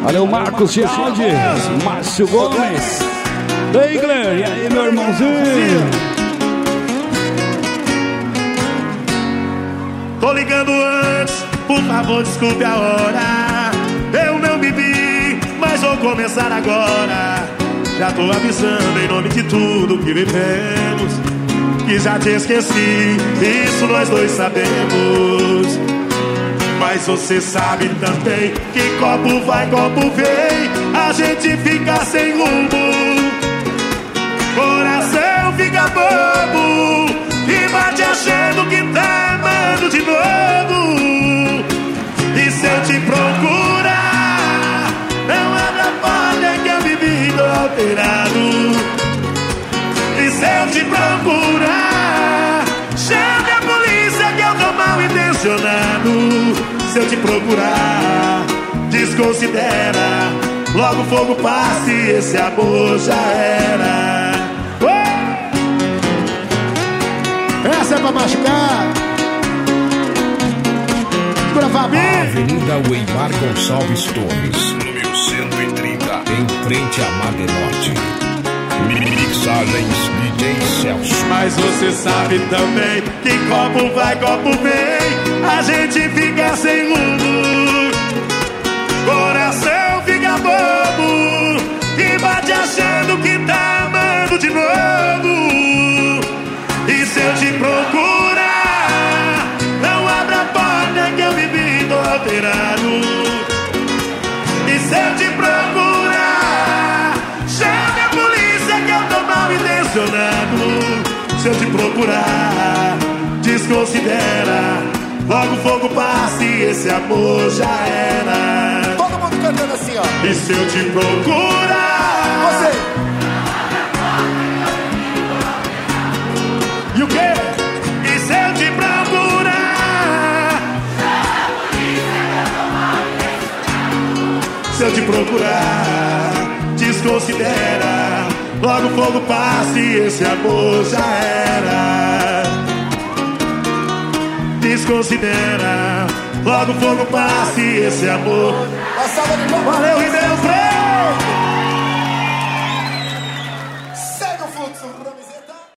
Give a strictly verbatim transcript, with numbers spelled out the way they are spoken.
Valeu, Marcos Geraldes, Márcio Gomes. Eigler, e aí, meu irmãozinho? Tô ligando antes, por favor, desculpe a hora. Eu não bebi, mas vou começar agora. Já tô avisando em nome de tudo que vivemos, que já te esqueci, isso nós dois sabemos. Mas você sabe também que copo vai, copo vem, a gente fica sem rumo, coração fica bobo e bate achando que tá amando de novo. E se eu te procurar, não abra a porta que eu vivi tô alterado. E se eu te procurar, chame a polícia que eu tô mal intencionado. Se eu te procurar, desconsidera, logo o fogo passa e esse amor já era. Essa é pra machucar. Segura, Fabi. Avenida Weimar Gonçalves Torres, número cento e trinta, em frente à Madenorte. Mixagens D J Celso. Mas você sabe também que copo vai, copo vem, a gente fica sem rumo, coração fica bobo e bate achando que tá amando de novo. E se eu te procurar, não abra a porta que eu vivi tô alterado. E se eu te procurar, chame a polícia que eu tô mal intencionado. Se eu te procurar, desconsidera, logo o fogo passa e esse amor já era. Todo mundo cantando assim, ó. E se eu te procurar, Você. E o quê? E se eu te procurar, se eu te procurar, desconsidera, logo o fogo passa e esse amor já era. Desconsidera, logo o fogo passa e esse amor. Uma salva de palmas. Valeu, Ribeirão Preto!